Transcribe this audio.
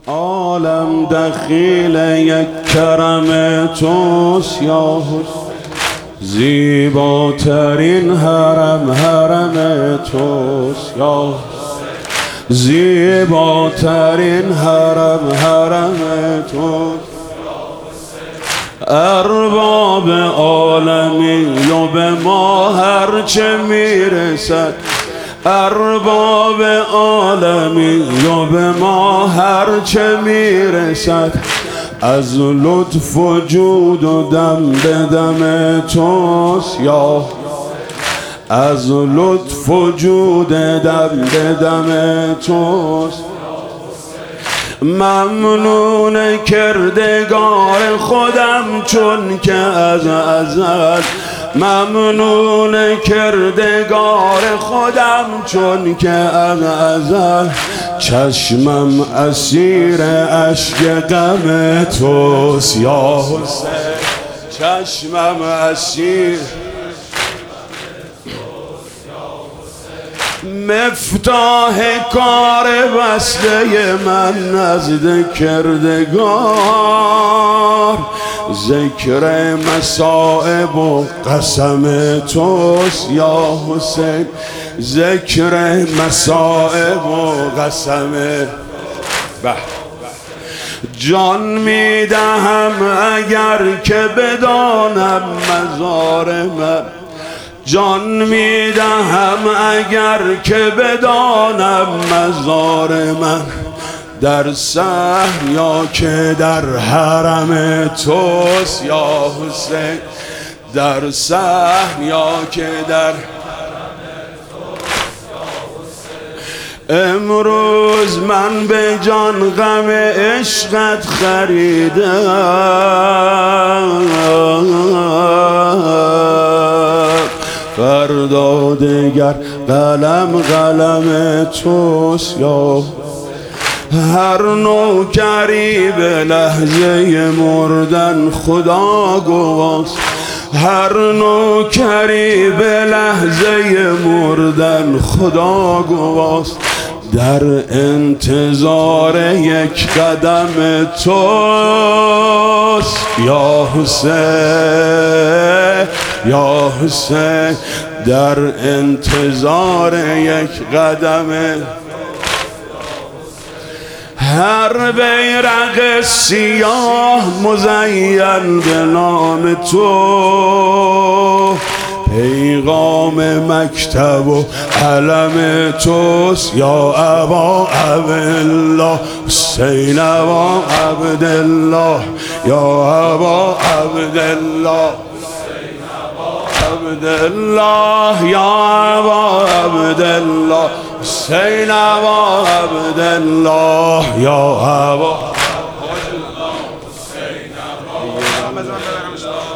عالم دخیل یک کرم توست یا حسین، زیباترین حرم توست یا حسین، زیباترین حرم توست. ارباب عالمی و به ما هرچه میرسد، ارباب عالمی و به ما هرچه میرسد، از لطف و جود و دم به دم توست یا از لطف و جود دم به دم توست. ممنون کردگار خودم چون که از ازل، ممنون کردگار خودم چون که از ازل، چشمم اسیر اشک غم توست یا حسین، چشمم اسیر. مفتاح کار بسته من نزد کردگار، ذکر مصائب و قسم توست یا حسین، ذکر مصائب و قسم. جان میدهم اگر که بدانم مزار من، جان میدهم اگر که بدانم مزار من، در صحن یا که در حرم توست یا حسین، در صحن یا که در حرم توست یا حسین. امروز من به جان غم عشقت خریدم، فردا دگر قلم توست یا هر نوکری به لحظه مردن خدا گواست، هر نوکری به لحظه مردن خدا گواست، در انتظار یک قدم توست یا حسین یا حسین، در انتظار یک قدم. هر بیرق سیاه مزین به نام تو، پیغام مکتب و علم توست یا ابا عبدالله، حسین ابا عبدالله یا ابا عبدالله، عبدالله یا ابا عبدالله، حسین ابا عبدالله یا ابا.